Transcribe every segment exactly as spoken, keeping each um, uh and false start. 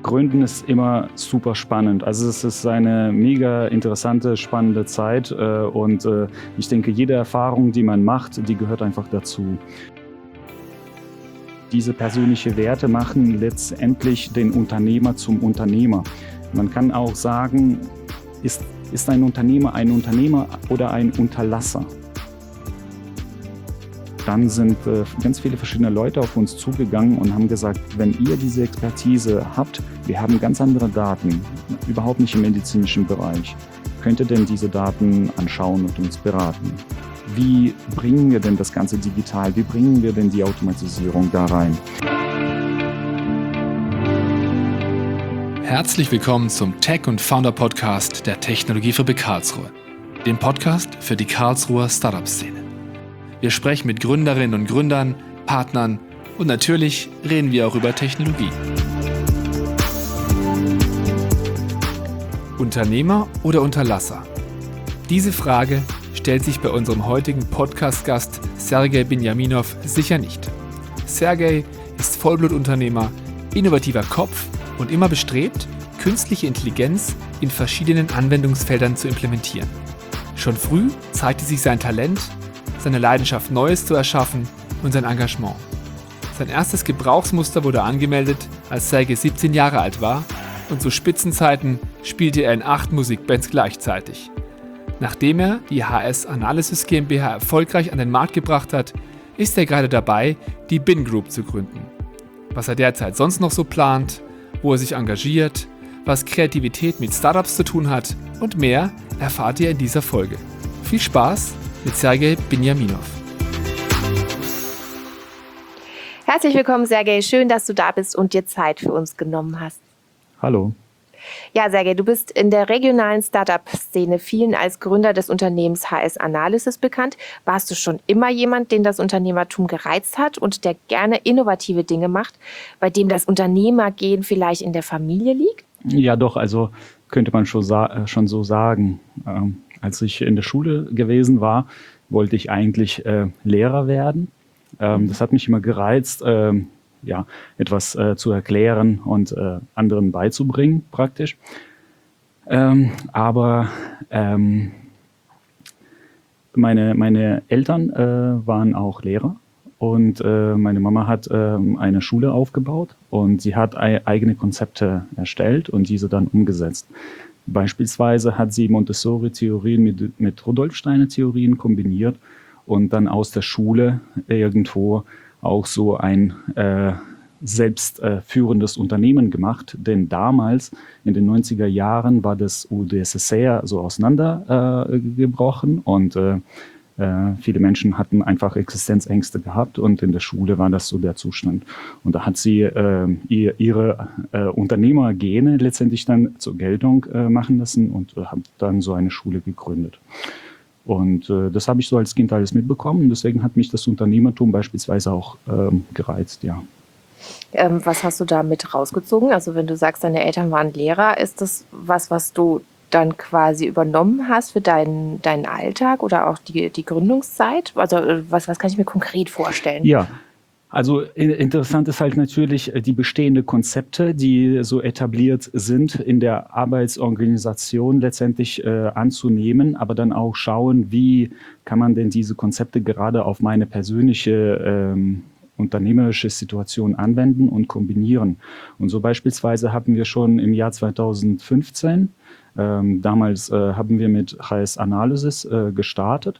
Gründen ist immer super spannend. Also es ist eine mega interessante, spannende Zeit äh, und äh, ich denke, jede Erfahrung, die man macht, die gehört einfach dazu. Diese persönlichen Werte machen letztendlich den Unternehmer zum Unternehmer. Man kann auch sagen, ist, ist ein Unternehmer ein Unternehmer oder ein Unterlasser? Dann sind äh, ganz viele verschiedene Leute auf uns zugegangen und haben gesagt, wenn ihr diese Expertise habt, wir haben ganz andere Daten, überhaupt nicht im medizinischen Bereich, könnt ihr denn diese Daten anschauen und uns beraten? Wie bringen wir denn das Ganze digital? Wie bringen wir denn die Automatisierung da rein? Herzlich willkommen zum Tech- und Founder-Podcast der Technologiefabrik Karlsruhe, dem Podcast für die Karlsruher Startup-Szene. Wir sprechen mit Gründerinnen und Gründern, Partnern und natürlich reden wir auch über Technologie. Unternehmer oder Unterlasser? Diese Frage stellt sich bei unserem heutigen Podcast-Gast Sergej Benjaminov sicher nicht. Sergej ist Vollblutunternehmer, innovativer Kopf und immer bestrebt, künstliche Intelligenz in verschiedenen Anwendungsfeldern zu implementieren. Schon früh zeigte sich sein Talent, seine Leidenschaft, Neues zu erschaffen und sein Engagement. Sein erstes Gebrauchsmuster wurde angemeldet, als Sergej siebzehn Jahre alt war, und zu Spitzenzeiten spielte er in acht Musikbands gleichzeitig. Nachdem er die H S Analysis GmbH erfolgreich an den Markt gebracht hat, ist er gerade dabei, die Bin Group zu gründen. Was er derzeit sonst noch so plant, wo er sich engagiert, was Kreativität mit Startups zu tun hat und mehr erfahrt ihr in dieser Folge. Viel Spaß mit Sergej Benjaminov. Herzlich willkommen, Sergej. Schön, dass du da bist und dir Zeit für uns genommen hast. Hallo. Ja, Sergej, du bist in der regionalen Startup-Szene vielen als Gründer des Unternehmens H S Analysis bekannt. Warst du schon immer jemand, den das Unternehmertum gereizt hat und der gerne innovative Dinge macht, bei dem das Unternehmergehen vielleicht in der Familie liegt? Ja, doch, also könnte man schon, sa- schon so sagen. Ähm, als ich in der Schule gewesen war, wollte ich eigentlich äh, Lehrer werden. Ähm, das hat mich immer gereizt, ähm, ja, etwas äh, zu erklären und äh, anderen beizubringen, praktisch. Ähm, aber ähm, meine, meine Eltern äh, waren auch Lehrer und äh, meine Mama hat äh, eine Schule aufgebaut und sie hat ei- eigene Konzepte erstellt und diese dann umgesetzt. Beispielsweise hat sie Montessori-Theorien mit, mit Rudolf Steiner-Theorien kombiniert und dann aus der Schule irgendwo auch so ein äh, selbst äh, führendes Unternehmen gemacht. Denn damals, in den neunziger Jahren, war das U d S S R so auseinandergebrochen äh, und äh, äh, viele Menschen hatten einfach Existenzängste gehabt und in der Schule war das so der Zustand. Und da hat sie äh, ihr, ihre äh, Unternehmergene letztendlich dann zur Geltung äh, machen lassen und äh, hat dann so eine Schule gegründet. Und äh, das habe ich so als Kind alles mitbekommen und deswegen hat mich das Unternehmertum beispielsweise auch ähm, gereizt, ja. Ähm, was hast du da mit rausgezogen? Also wenn du sagst, deine Eltern waren Lehrer, ist das was, was du dann quasi übernommen hast für deinen, deinen Alltag oder auch die, die Gründungszeit? Also was, was kann ich mir konkret vorstellen? Ja. Also interessant ist halt natürlich die bestehenden Konzepte, die so etabliert sind, in der Arbeitsorganisation letztendlich äh, anzunehmen, aber dann auch schauen, wie kann man denn diese Konzepte gerade auf meine persönliche ähm, unternehmerische Situation anwenden und kombinieren. Und so beispielsweise haben wir schon im Jahr zweitausendfünfzehn, ähm, damals äh, haben wir mit H S Analysis äh, gestartet,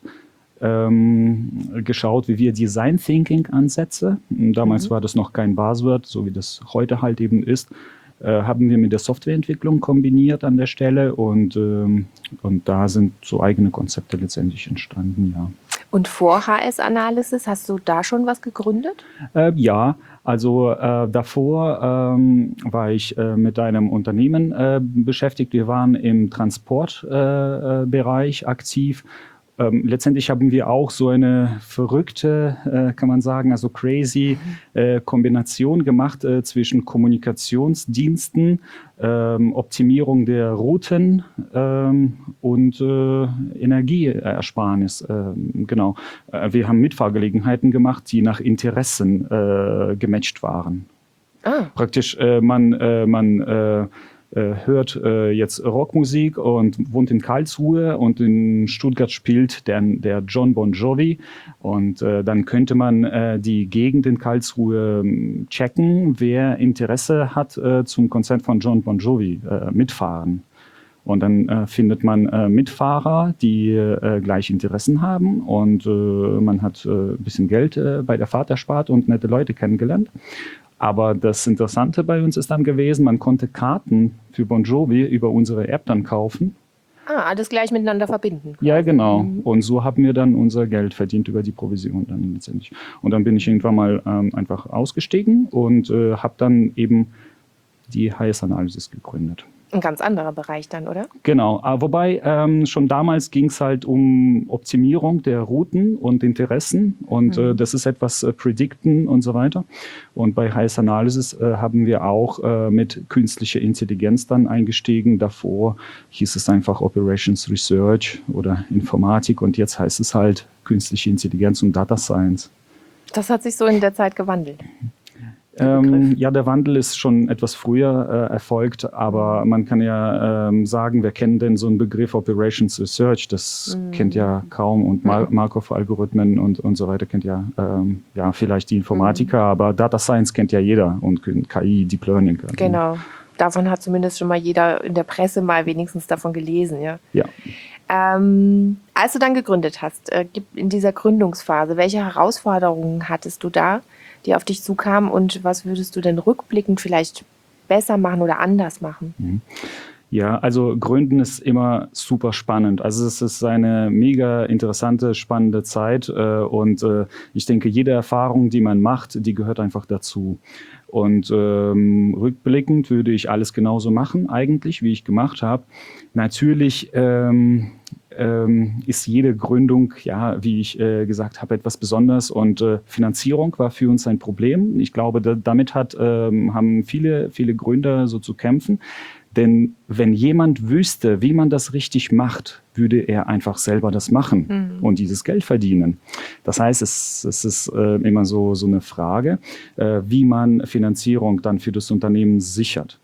Ähm, geschaut, wie wir Design Thinking Ansätze, damals mhm. war das noch kein Buzzword, so wie das heute halt eben ist, äh, haben wir mit der Softwareentwicklung kombiniert an der Stelle und, ähm, und da sind so eigene Konzepte letztendlich entstanden, ja. Und vor H S Analysis, hast du da schon was gegründet? Äh, ja, also äh, davor ähm, war ich äh, mit einem Unternehmen äh, beschäftigt, wir waren im Transportbereich äh, aktiv. Ähm, letztendlich haben wir auch so eine verrückte, äh, kann man sagen, also crazy äh, Kombination gemacht äh, zwischen Kommunikationsdiensten, ähm, Optimierung der Routen ähm, und äh, Energieersparnis. Ähm, genau. Äh, wir haben Mitfahrgelegenheiten gemacht, die nach Interessen äh, gematcht waren. Ah. Praktisch, äh, man, äh, man äh, hört äh, jetzt Rockmusik und wohnt in Karlsruhe und in Stuttgart spielt der, der John Bon Jovi und äh, dann könnte man äh, die Gegend in Karlsruhe äh, checken, wer Interesse hat äh, zum Konzert von John Bon Jovi äh, mitfahren. Und dann äh, findet man äh, Mitfahrer, die äh, gleich Interessen haben und äh, man hat äh, ein bisschen Geld äh, bei der Fahrt erspart und nette Leute kennengelernt. Aber das Interessante bei uns ist dann gewesen, man konnte Karten für Bon Jovi über unsere App dann kaufen. Ah, alles gleich miteinander verbinden. Ja, genau. Mhm. Und so haben wir dann unser Geld verdient über die Provision dann letztendlich. Und dann bin ich irgendwann mal ähm, einfach ausgestiegen und äh, habe dann eben die H S Analysis gegründet. Ein ganz anderer Bereich dann, oder? Genau, wobei ähm, schon damals ging es halt um Optimierung der Routen und Interessen und mhm. äh, das ist etwas äh, predikten und so weiter. Und bei H S Analysis äh, haben wir auch äh, mit künstlicher Intelligenz dann eingestiegen. Davor hieß es einfach Operations Research oder Informatik und jetzt heißt es halt künstliche Intelligenz und Data Science. Das hat sich so in der Zeit gewandelt. Ähm, ja, der Wandel ist schon etwas früher äh, erfolgt, aber man kann ja ähm, sagen, wer kennt denn so einen Begriff Operations Research? Das mm. kennt ja kaum und Mar- Markov-Algorithmen und, und so weiter kennt ja, ähm, ja vielleicht die Informatiker, mm. aber Data Science kennt ja jeder und K I, Deep Learning. Also. Genau, davon hat zumindest schon mal jeder in der Presse mal wenigstens davon gelesen, ja. Ja. Ähm, als du dann gegründet hast, äh, in dieser Gründungsphase, welche Herausforderungen hattest du da, die auf dich zukamen und was würdest du denn rückblickend vielleicht besser machen oder anders machen? Ja, also Gründen ist immer super spannend. Also es ist eine mega interessante, spannende Zeit äh, und äh, ich denke, jede Erfahrung, die man macht, die gehört einfach dazu. Und ähm, rückblickend würde ich alles genauso machen, eigentlich, wie ich gemacht habe. Natürlich ähm, ähm, ist jede Gründung, ja, wie ich äh, gesagt habe, etwas Besonderes und äh, Finanzierung war für uns ein Problem. Ich glaube, da, damit hat, ähm, haben viele, viele Gründer so zu kämpfen. Denn wenn jemand wüsste, wie man das richtig macht, würde er einfach selber das machen mhm. und dieses Geld verdienen. Das heißt, es, es ist äh, immer so, so eine Frage, äh, wie man Finanzierung dann für das Unternehmen sichert.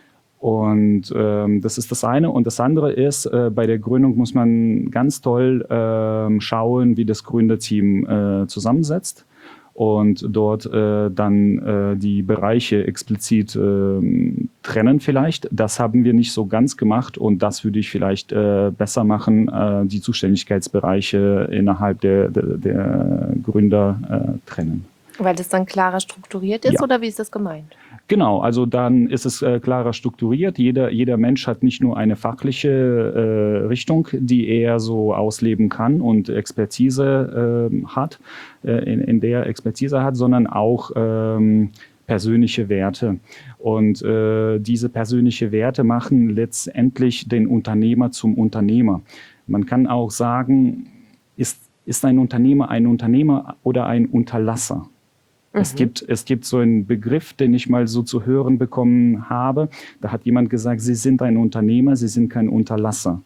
Und ähm, das ist das eine. Und das andere ist, äh, bei der Gründung muss man ganz toll äh, schauen, wie das Gründerteam äh, zusammensetzt. Und dort äh, dann äh, die Bereiche explizit äh, trennen vielleicht. Das haben wir nicht so ganz gemacht und das würde ich vielleicht äh, besser machen, äh, die Zuständigkeitsbereiche innerhalb der, der, der Gründer äh, trennen. Weil das dann klarer strukturiert ist, ja. Oder wie ist das gemeint? Genau, also dann ist es äh, klarer strukturiert. Jeder, jeder Mensch hat nicht nur eine fachliche äh, Richtung, die er so ausleben kann und Expertise äh, hat, äh, in, in der Expertise hat, sondern auch ähm, persönliche Werte. Und äh, diese persönliche Werte machen letztendlich den Unternehmer zum Unternehmer. Man kann auch sagen, ist, ist ein Unternehmer ein Unternehmer oder ein Unterlasser? Mhm. Es gibt, es gibt so einen Begriff, den ich mal so zu hören bekommen habe. Da hat jemand gesagt, Sie sind ein Unternehmer, Sie sind kein Unterlasser.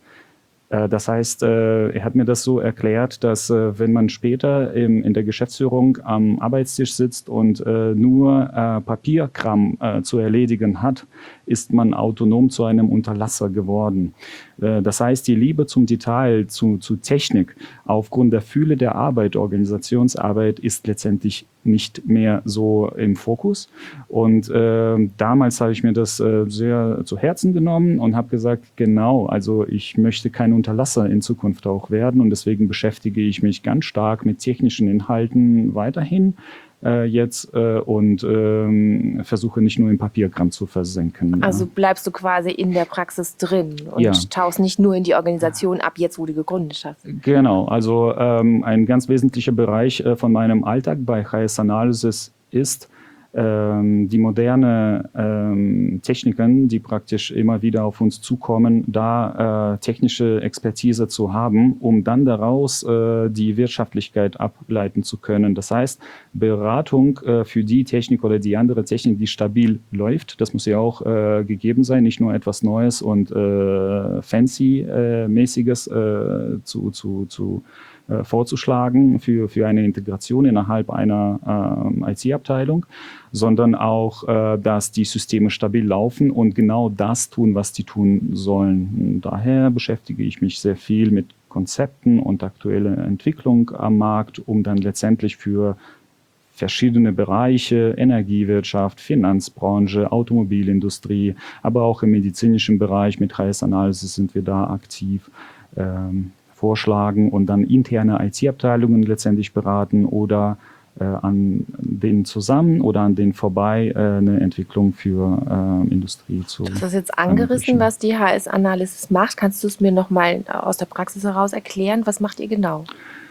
Das heißt, er hat mir das so erklärt, dass wenn man später in der Geschäftsführung am Arbeitstisch sitzt und nur Papierkram zu erledigen hat, ist man autonom zu einem Unterlasser geworden. Das heißt, die Liebe zum Detail, zu, zu Technik, aufgrund der Fülle der Arbeit, Organisationsarbeit, ist letztendlich nicht mehr so im Fokus. Und äh, damals habe ich mir das äh, sehr zu Herzen genommen und habe gesagt, genau, also ich möchte kein Unterlasser in Zukunft auch werden und deswegen beschäftige ich mich ganz stark mit technischen Inhalten weiterhin äh, jetzt äh, und äh, versuche nicht nur im Papierkram zu versenken. Also ja. bleibst du quasi in der Praxis drin und ja. tauchst nicht nur in die Organisation ab, jetzt wo du gegründet hast. Genau, also ähm, ein ganz wesentlicher Bereich äh, von meinem Alltag bei H S Analysis ist, ähm, die moderne ähm, Techniken, die praktisch immer wieder auf uns zukommen, da äh, technische Expertise zu haben, um dann daraus äh, die Wirtschaftlichkeit ableiten zu können. Das heißt, Beratung äh, für die Technik oder die andere Technik, die stabil läuft, das muss ja auch äh, gegeben sein, nicht nur etwas Neues und äh, Fancy-mäßiges äh, zu, zu, zu äh, vorzuschlagen für, für eine Integration innerhalb einer äh, I T-Abteilung, sondern auch, äh, dass die Systeme stabil laufen und genau das tun, was die tun sollen. Und daher beschäftige ich mich sehr viel mit Konzepten und aktuelle Entwicklung am Markt, um dann letztendlich für verschiedene Bereiche, Energiewirtschaft, Finanzbranche, Automobilindustrie, aber auch im medizinischen Bereich mit H S-Analysis sind wir da aktiv, ähm, vorschlagen und dann interne I T-Abteilungen letztendlich beraten oder äh, an denen zusammen oder an denen vorbei äh, eine Entwicklung für äh, Industrie zu Du hast jetzt angerissen, was die H S-Analysis macht. Kannst du es mir nochmal aus der Praxis heraus erklären? Was macht ihr genau?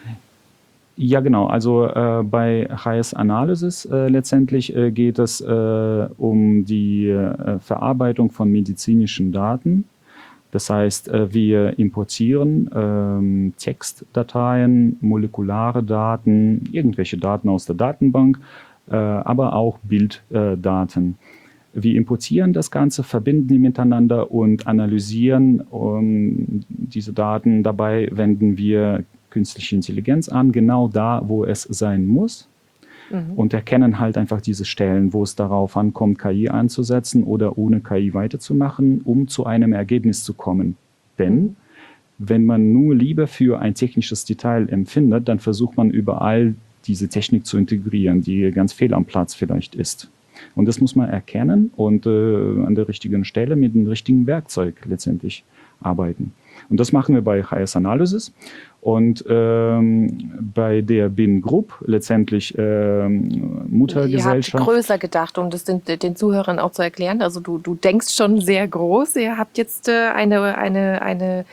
Ja, genau. Also äh, bei H S-Analysis äh, letztendlich äh, geht es äh, um die äh, Verarbeitung von medizinischen Daten. Das heißt, äh, wir importieren ähm, Textdateien, molekulare Daten, irgendwelche Daten aus der Datenbank, äh, aber auch Bilddaten. Wir importieren das Ganze, verbinden die miteinander und analysieren um, diese Daten. Dabei wenden wir künstliche Intelligenz an, genau da, wo es sein muss. Mhm. Und erkennen halt einfach diese Stellen, wo es darauf ankommt, K I einzusetzen oder ohne K I weiterzumachen, um zu einem Ergebnis zu kommen. Denn mhm. wenn man nur Liebe für ein technisches Detail empfindet, dann versucht man überall diese Technik zu integrieren, die ganz fehl am Platz vielleicht ist. Und das muss man erkennen und äh, an der richtigen Stelle mit dem richtigen Werkzeug letztendlich arbeiten. Und das machen wir bei H S-Analysis. Und ähm, bei der B I N Group, letztendlich ähm, Muttergesellschaft. Ihr habt größer gedacht, um das den, den Zuhörern auch zu erklären. Also du, du denkst schon sehr groß. Ihr habt jetzt äh, eine, eine, eine,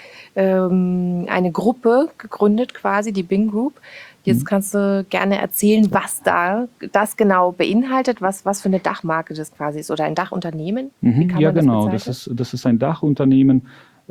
ähm, eine Gruppe gegründet, quasi die B I N Group. Jetzt kannst du gerne erzählen, was da das genau beinhaltet, was, was für eine Dachmarke das quasi ist oder ein Dachunternehmen. Wie kann ja, man das genau. Das ist, das ist ein Dachunternehmen.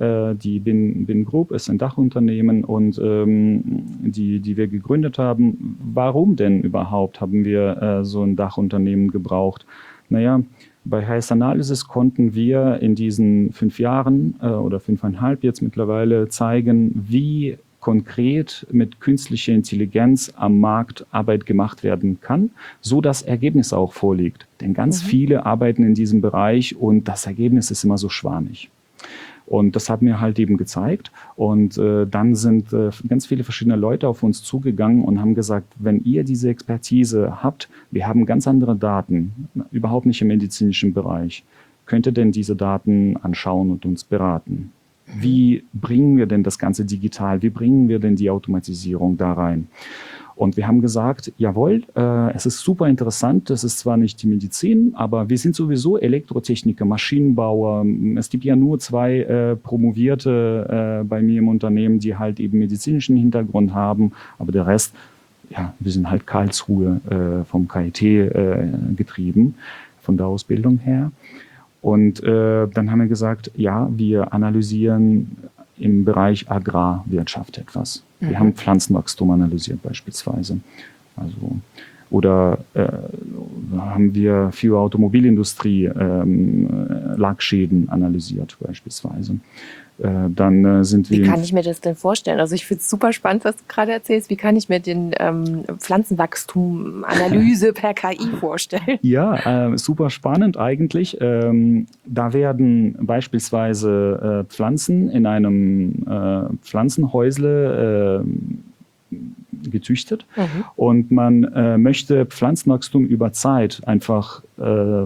Die B I N Group ist ein Dachunternehmen und ähm, die, die wir gegründet haben. Warum denn überhaupt haben wir äh, so ein Dachunternehmen gebraucht? Naja, bei H S-Analysis konnten wir in diesen fünf Jahren äh, oder fünfeinhalb jetzt mittlerweile zeigen, wie konkret mit künstlicher Intelligenz am Markt Arbeit gemacht werden kann, so das Ergebnis auch vorliegt. Denn ganz mhm. viele arbeiten in diesem Bereich und das Ergebnis ist immer so schwammig. Und das hat mir halt eben gezeigt. Und äh, dann sind äh, ganz viele verschiedene Leute auf uns zugegangen und haben gesagt, wenn ihr diese Expertise habt, wir haben ganz andere Daten, überhaupt nicht im medizinischen Bereich, könnt ihr denn diese Daten anschauen und uns beraten? Wie bringen wir denn das Ganze digital? Wie bringen wir denn die Automatisierung da rein? Und wir haben gesagt, jawohl, äh, es ist super interessant, das ist zwar nicht die Medizin, aber wir sind sowieso Elektrotechniker, Maschinenbauer. Es gibt ja nur zwei äh, Promovierte äh, bei mir im Unternehmen, die halt eben medizinischen Hintergrund haben, aber der Rest, ja, wir sind halt Karlsruhe äh, vom K I T äh, getrieben, von der Ausbildung her. Und äh, dann haben wir gesagt, ja, wir analysieren im Bereich Agrarwirtschaft etwas. Wir mhm. haben Pflanzenwachstum analysiert beispielsweise. Also, oder äh, haben wir für Automobilindustrie ähm, Lackschäden analysiert beispielsweise. Äh, dann äh, sind wir. Wie kann ich mir das denn vorstellen? Also ich finde es super spannend, was du gerade erzählst. Wie kann ich mir den ähm, Pflanzenwachstum-Analyse per K I vorstellen? Ja, äh, super spannend eigentlich. Ähm, da werden beispielsweise äh, Pflanzen in einem äh, Pflanzenhäusle äh, gezüchtet mhm. und man äh, möchte Pflanzenwachstum über Zeit einfach äh,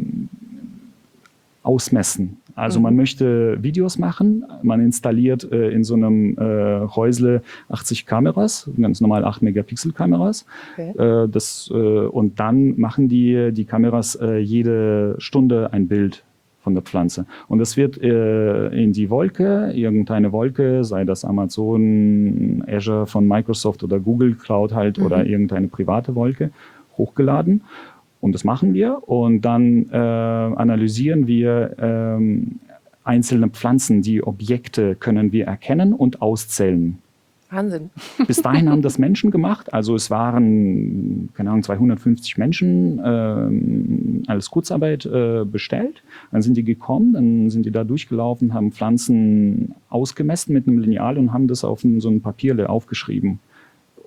ausmessen. Also man möchte Videos machen, man installiert äh, in so einem äh, Häusle achtzig Kameras, ganz normal acht Megapixel Kameras. Okay. Äh, das, äh, und dann machen die, die Kameras äh, jede Stunde ein Bild von der Pflanze. Und das wird äh, in die Wolke, irgendeine Wolke, sei das Amazon, Azure von Microsoft oder Google Cloud halt mhm. oder irgendeine private Wolke, hochgeladen. Und das machen wir und dann äh, analysieren wir ähm, einzelne Pflanzen. Die Objekte können wir erkennen und auszählen. Wahnsinn. Bis dahin haben das Menschen gemacht. Also es waren, keine Ahnung, zweihundertfünfzig Menschen äh, als Kurzarbeit äh, bestellt. Dann sind die gekommen, dann sind die da durchgelaufen, haben Pflanzen ausgemessen mit einem Lineal und haben das auf so ein Papierle aufgeschrieben.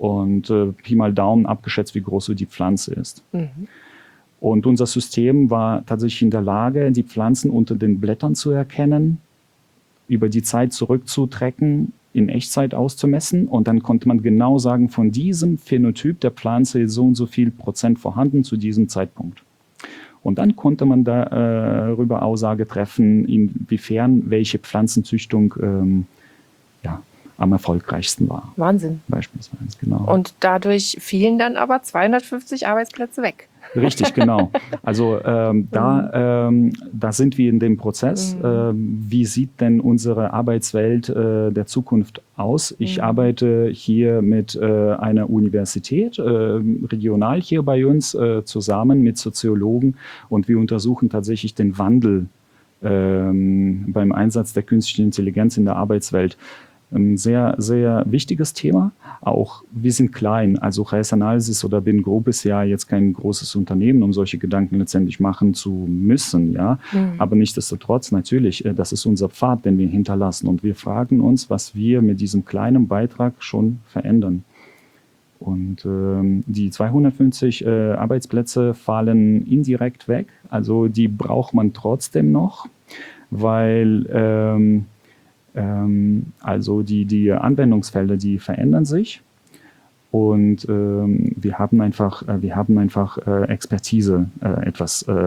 und äh, Pi mal Daumen abgeschätzt, wie groß so die Pflanze ist. Mhm. Und unser System war tatsächlich in der Lage, die Pflanzen unter den Blättern zu erkennen, über die Zeit zurückzutrecken, in Echtzeit auszumessen. Und dann konnte man genau sagen, von diesem Phänotyp der Pflanze ist so und so viel Prozent vorhanden zu diesem Zeitpunkt. Und dann konnte man darüber äh, Aussage treffen, inwiefern welche Pflanzenzüchtung ähm, ja, am erfolgreichsten war. Wahnsinn. Beispielsweise, genau. Und dadurch fielen dann aber zweihundertfünfzig Arbeitsplätze weg. Richtig, genau. Also ähm, da, ähm, da sind wir in dem Prozess. Mhm. Ähm, wie sieht denn unsere Arbeitswelt äh, der Zukunft aus? Ich mhm. arbeite hier mit äh, einer Universität, äh, regional hier bei uns, äh, zusammen mit Soziologen, und wir untersuchen tatsächlich den Wandel ähm, beim Einsatz der künstlichen Intelligenz in der Arbeitswelt. Ein sehr, sehr wichtiges Thema. Auch wir sind klein, also Reis Analysis oder Bin Group ist ja jetzt kein großes Unternehmen, um solche Gedanken letztendlich machen zu müssen, ja. Mhm. Aber nichtsdestotrotz natürlich, das ist unser Pfad, den wir hinterlassen, und wir fragen uns, was wir mit diesem kleinen Beitrag schon verändern. Und ähm, die zweihundertfünfzig äh, Arbeitsplätze fallen indirekt weg, also die braucht man trotzdem noch, weil ähm, Also die, die Anwendungsfelder, die verändern sich, und ähm, wir haben einfach, äh, wir haben einfach äh, Expertise äh, etwas äh,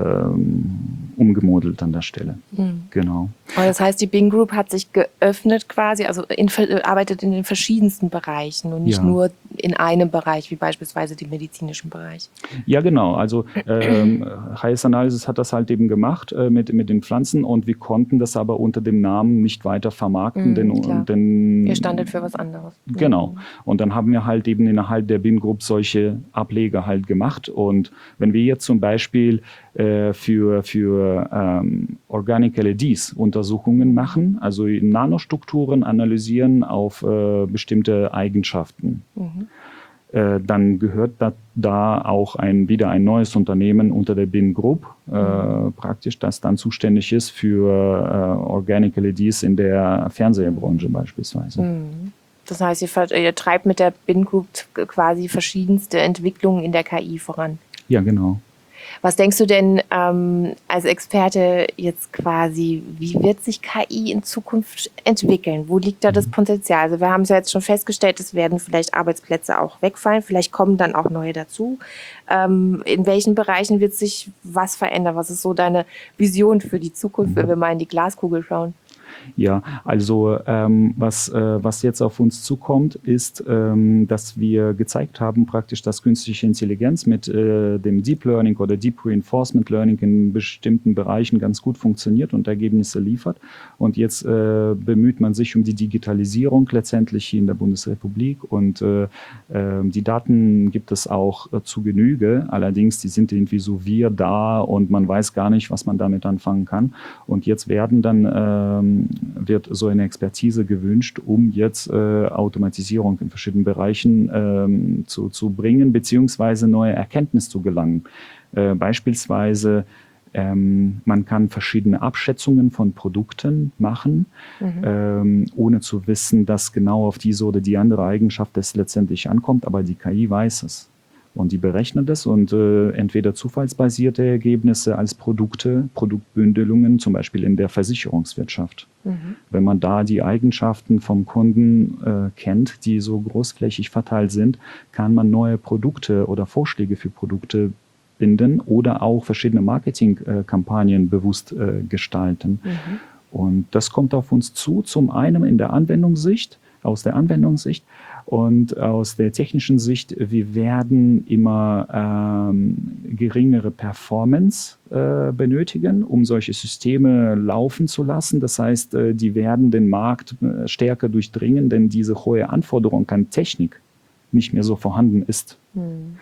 umgemodelt an der Stelle. Mhm. Genau. Aber das heißt, die Bing Group hat sich geöffnet quasi, also in, arbeitet in den verschiedensten Bereichen und nicht ja. nur in einem Bereich, wie beispielsweise dem medizinischen Bereich. Ja, genau. Also ähm, Reis Analysis hat das halt eben gemacht äh, mit, mit den Pflanzen, und wir konnten das aber unter dem Namen nicht weiter vermarkten. Mhm, denn, denn, Ihr standet für was anderes. Genau. Mhm. Und dann haben wir halt eben innerhalb der Bin Group solche Ableger halt gemacht. Und wenn wir jetzt zum Beispiel äh, für, für ähm, Organic L E Ds Untersuchungen machen, also Nanostrukturen analysieren auf äh, bestimmte Eigenschaften, mhm. äh, dann gehört da, da auch ein, wieder ein neues Unternehmen unter der Bin Group äh, mhm. praktisch, das dann zuständig ist für äh, Organic L E Ds in der Fernsehbranche beispielsweise. Mhm. Das heißt, ihr, ihr treibt mit der Bin Group quasi verschiedenste Entwicklungen in der K I voran. Ja, genau. Was denkst du denn ähm, als Experte jetzt quasi, wie wird sich K I in Zukunft entwickeln? Wo liegt da das Potenzial? Also wir haben es ja jetzt schon festgestellt, es werden vielleicht Arbeitsplätze auch wegfallen, vielleicht kommen dann auch neue dazu. Ähm, in welchen Bereichen wird sich was verändern? Was ist so deine Vision für die Zukunft, wenn wir mal in die Glaskugel schauen? Ja, also ähm, was, äh, was jetzt auf uns zukommt, ist, ähm, dass wir gezeigt haben, praktisch, dass künstliche Intelligenz mit äh, dem Deep Learning oder Deep Reinforcement Learning in bestimmten Bereichen ganz gut funktioniert und Ergebnisse liefert. Und jetzt äh, bemüht man sich um die Digitalisierung letztendlich hier in der Bundesrepublik, und äh, äh, die Daten gibt es auch äh, zu Genüge. Allerdings, die sind irgendwie so wir da, und man weiß gar nicht, was man damit anfangen kann. Und jetzt werden dann ähm, wird so eine Expertise gewünscht, um jetzt äh, Automatisierung in verschiedenen Bereichen ähm, zu, zu bringen, beziehungsweise neue Erkenntnisse zu gelangen. Äh, beispielsweise, ähm, man kann verschiedene Abschätzungen von Produkten machen, mhm. ähm, ohne zu wissen, dass genau auf diese oder die andere Eigenschaft es letztendlich ankommt, aber die K I weiß es. Und die berechnet es, und äh, entweder zufallsbasierte Ergebnisse als Produkte, Produktbündelungen, zum Beispiel in der Versicherungswirtschaft. Mhm. Wenn man da die Eigenschaften vom Kunden äh, kennt, die so großflächig verteilt sind, kann man neue Produkte oder Vorschläge für Produkte binden oder auch verschiedene Marketingkampagnen äh, bewusst äh, gestalten. Mhm. Und das kommt auf uns zu, zum einen in der Anwendungssicht, aus der Anwendungssicht, und aus der technischen Sicht, wir werden immer ähm, geringere Performance äh, benötigen, um solche Systeme laufen zu lassen. Das heißt, äh, die werden den Markt äh, stärker durchdringen, denn diese hohe Anforderung an Technik nicht mehr so vorhanden ist. Mhm.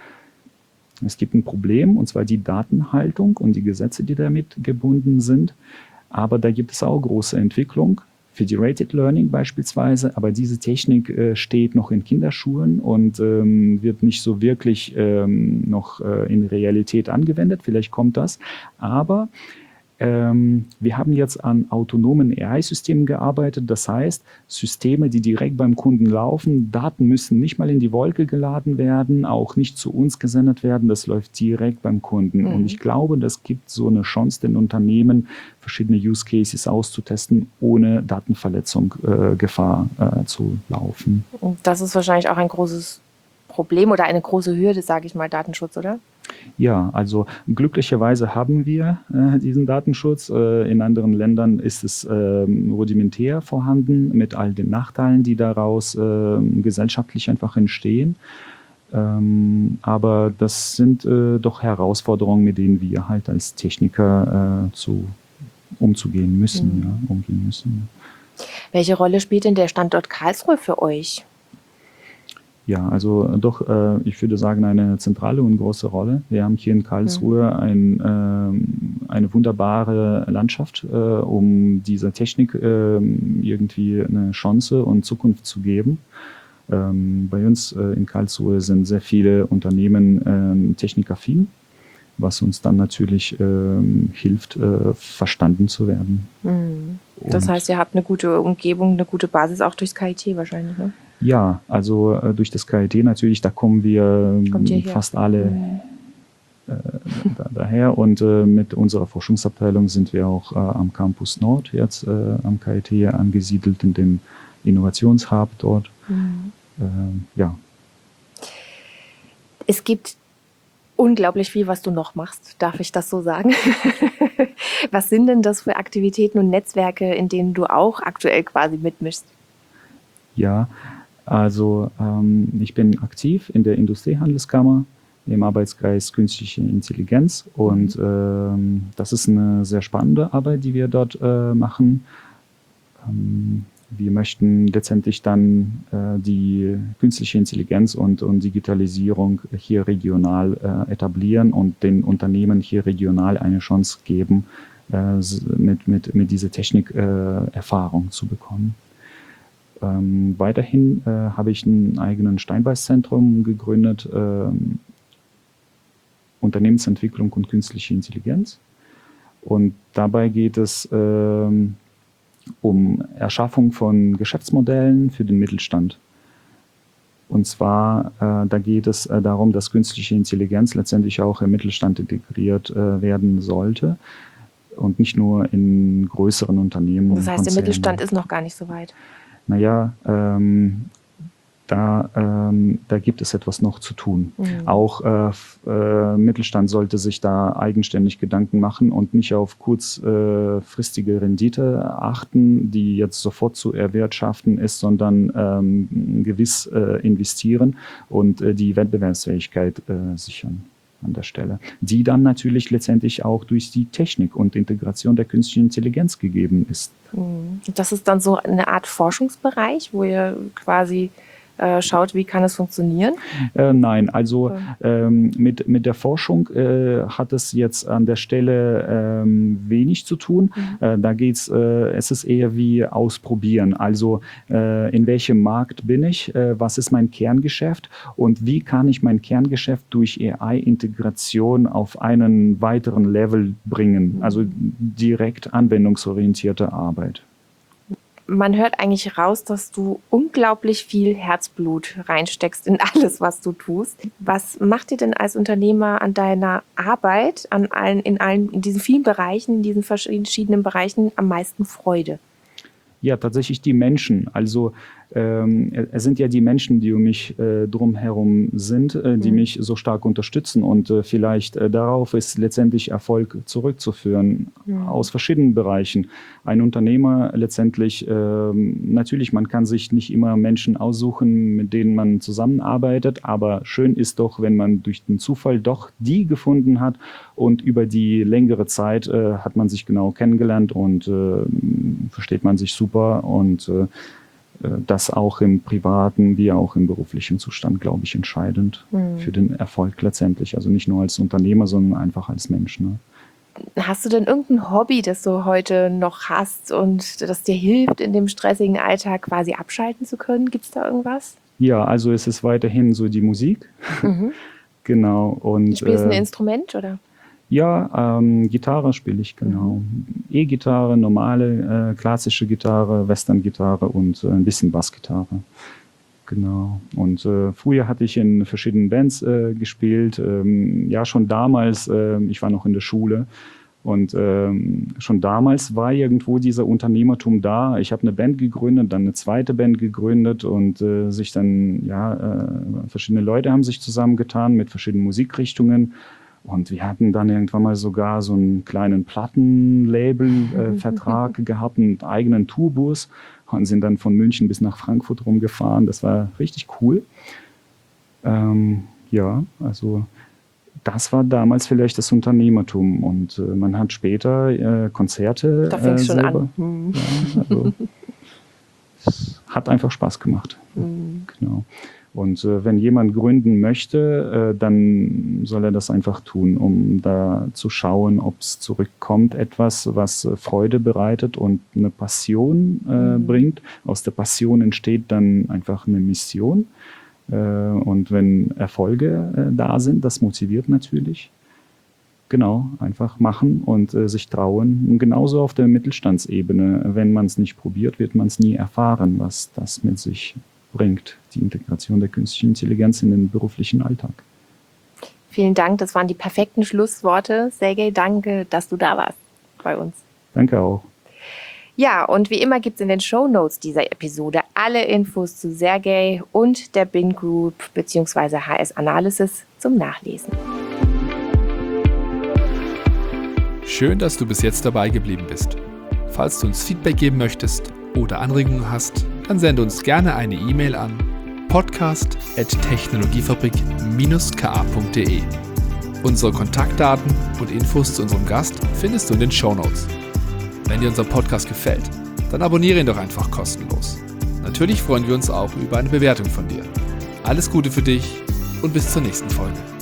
Es gibt ein Problem, und zwar die Datenhaltung und die Gesetze, die damit gebunden sind. Aber da gibt es auch große Entwicklung. Federated Learning beispielsweise, aber diese Technik äh, steht noch in Kinderschuhen und ähm, wird nicht so wirklich ähm, noch äh, in Realität angewendet. Vielleicht kommt das, aber Ähm, wir haben jetzt an autonomen A I-Systemen gearbeitet. Das heißt, Systeme, die direkt beim Kunden laufen, Daten müssen nicht mal in die Wolke geladen werden, auch nicht zu uns gesendet werden. Das läuft direkt beim Kunden. Mhm. Und ich glaube, das gibt so eine Chance den Unternehmen, verschiedene Use Cases auszutesten, ohne Datenverletzung, äh, Gefahr äh, zu laufen. Und das ist wahrscheinlich auch ein großes Problem oder eine große Hürde, sage ich mal, Datenschutz, oder? Ja, also glücklicherweise haben wir äh, diesen Datenschutz. Äh, in anderen Ländern ist es äh, rudimentär vorhanden, mit all den Nachteilen, die daraus äh, gesellschaftlich einfach entstehen. Ähm, aber das sind äh, doch Herausforderungen, mit denen wir halt als Techniker äh, zu, umzugehen müssen, mhm. ja, umgehen müssen. Welche Rolle spielt denn der Standort Karlsruhe für euch? Ja, also doch, äh, ich würde sagen, eine zentrale und große Rolle. Wir haben hier in Karlsruhe ein, äh, eine wunderbare Landschaft, äh, um dieser Technik äh, irgendwie eine Chance und Zukunft zu geben. Ähm, bei uns äh, in Karlsruhe sind sehr viele Unternehmen äh, technikaffin, was uns dann natürlich äh, hilft, äh, verstanden zu werden. Mhm. Das heißt, ihr habt eine gute Umgebung, eine gute Basis auch durchs K I T wahrscheinlich, ne? Ja, also äh, durch das K I T natürlich, da kommen wir fast alle mhm. äh, da, daher. Und äh, mit unserer Forschungsabteilung sind wir auch äh, am Campus Nord jetzt äh, am K I T angesiedelt, in dem Innovationshub dort. Mhm. Äh, ja. Es gibt unglaublich viel, was du noch machst, darf ich das so sagen? Was sind denn das für Aktivitäten und Netzwerke, in denen du auch aktuell quasi mitmischst? Ja, also ähm, ich bin aktiv in der Industriehandelskammer im Arbeitskreis Künstliche Intelligenz und ähm, das ist eine sehr spannende Arbeit, die wir dort äh, machen. Ähm, wir möchten letztendlich dann äh, die künstliche Intelligenz und, und Digitalisierung hier regional äh, etablieren und den Unternehmen hier regional eine Chance geben, äh, mit, mit, mit dieser Technik äh, Erfahrung zu bekommen. Ähm, weiterhin äh, habe ich ein eigenes Steinbeißzentrum gegründet, ähm, Unternehmensentwicklung und künstliche Intelligenz. Und dabei geht es ähm, um Erschaffung von Geschäftsmodellen für den Mittelstand. Und zwar, äh, da geht es äh, darum, dass künstliche Intelligenz letztendlich auch im Mittelstand integriert äh, werden sollte und nicht nur in größeren Unternehmen. Das heißt, der Mittelstand ist noch gar nicht so weit. Naja, ähm, da, ähm, da gibt es etwas noch zu tun. Mhm. Auch äh, äh, Mittelstand sollte sich da eigenständig Gedanken machen und nicht auf kurzfristige äh, Rendite achten, die jetzt sofort zu erwirtschaften ist, sondern ähm, gewiss äh, investieren und äh, die Wettbewerbsfähigkeit äh, sichern an der Stelle, die dann natürlich letztendlich auch durch die Technik und Integration der künstlichen Intelligenz gegeben ist. Das ist dann so eine Art Forschungsbereich, wo ihr quasi äh, schaut, wie kann es funktionieren? Äh, nein, also ähm, mit, mit der Forschung äh, hat es jetzt an der Stelle ähm, wenig zu tun. Mhm. Äh, da geht's, äh, es ist eher wie ausprobieren. Also äh, in welchem Markt bin ich, äh, was ist mein Kerngeschäft und wie kann ich mein Kerngeschäft durch A I-Integration auf einen weiteren Level bringen? Mhm. Also direkt anwendungsorientierte Arbeit. Man hört eigentlich raus, dass du unglaublich viel Herzblut reinsteckst in alles, was du tust. Was macht dir denn als Unternehmer an deiner Arbeit, an allen, in allen, in diesen vielen Bereichen, in diesen verschiedenen Bereichen am meisten Freude? Ja, tatsächlich die Menschen. Also ähm, es sind ja die Menschen, die um mich äh, drumherum sind, äh, die mhm. mich so stark unterstützen und äh, vielleicht äh, darauf ist letztendlich Erfolg zurückzuführen, mhm. aus verschiedenen Bereichen. Ein Unternehmer letztendlich, äh, natürlich, man kann sich nicht immer Menschen aussuchen, mit denen man zusammenarbeitet, aber schön ist doch, wenn man durch den Zufall doch die gefunden hat und über die längere Zeit äh, hat man sich genau kennengelernt und äh, versteht man sich super und äh, das auch im privaten wie auch im beruflichen Zustand, glaube ich, entscheidend mhm. für den Erfolg letztendlich. Also nicht nur als Unternehmer, sondern einfach als Mensch. Ne? Hast du denn irgendein Hobby, das du heute noch hast und das dir hilft, in dem stressigen Alltag quasi abschalten zu können? Gibt es da irgendwas? Ja, also es ist weiterhin so die Musik. Mhm. Genau. Und, Spielst du ein äh, Instrument, oder? Ja, ähm, Gitarre spiele ich, genau. Mhm. E-Gitarre, normale, äh, klassische Gitarre, Western-Gitarre und äh, ein bisschen Bassgitarre. Genau. Und äh, früher hatte ich in verschiedenen Bands äh, gespielt. Ähm, ja, schon damals, äh, ich war noch in der Schule. Und ähm, schon damals war irgendwo dieser Unternehmertum da. Ich habe eine Band gegründet, dann eine zweite Band gegründet und äh, sich dann, ja, äh, verschiedene Leute haben sich zusammengetan mit verschiedenen Musikrichtungen. Und wir hatten dann irgendwann mal sogar so einen kleinen Plattenlabel-Vertrag äh, gehabt, einen eigenen Tourbus und sind dann von München bis nach Frankfurt rumgefahren. Das war richtig cool. Ähm, ja, also das war damals vielleicht das Unternehmertum. Und äh, man hat später äh, Konzerte Da fing es äh, schon selber. an. Hm. Ja, also, es hat einfach Spaß gemacht. Hm. Genau. Und äh, wenn jemand gründen möchte, äh, dann soll er das einfach tun, um da zu schauen, ob es zurückkommt, etwas, was äh, Freude bereitet und eine Passion äh, mhm. bringt. Aus der Passion entsteht dann einfach eine Mission. Äh, und wenn Erfolge äh, da sind, das motiviert natürlich. Genau, einfach machen und äh, sich trauen. Und genauso auf der Mittelstandsebene. Wenn man es nicht probiert, wird man es nie erfahren, was das mit sich bringt, die Integration der künstlichen Intelligenz in den beruflichen Alltag. Vielen Dank, das waren die perfekten Schlussworte. Sergej, danke, dass du da warst bei uns. Danke auch. Ja, und wie immer gibt es in den Shownotes dieser Episode alle Infos zu Sergej und der B I N Group bzw. H S Analysis zum Nachlesen. Schön, dass du bis jetzt dabei geblieben bist. Falls du uns Feedback geben möchtest oder Anregungen hast, dann sende uns gerne eine E-Mail an podcast at technologiefabrik dash k punkt de. Unsere Kontaktdaten und Infos zu unserem Gast findest du in den Shownotes. Wenn dir unser Podcast gefällt, dann abonniere ihn doch einfach kostenlos. Natürlich freuen wir uns auch über eine Bewertung von dir. Alles Gute für dich und bis zur nächsten Folge.